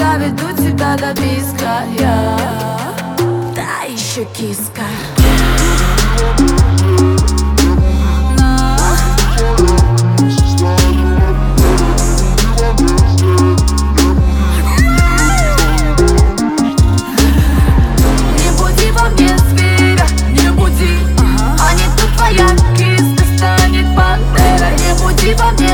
доведу тебя до писка я. Да еще киска. Не буди во мне зверя, не буди, а не то твоя киска станет пантера. Не буди во мне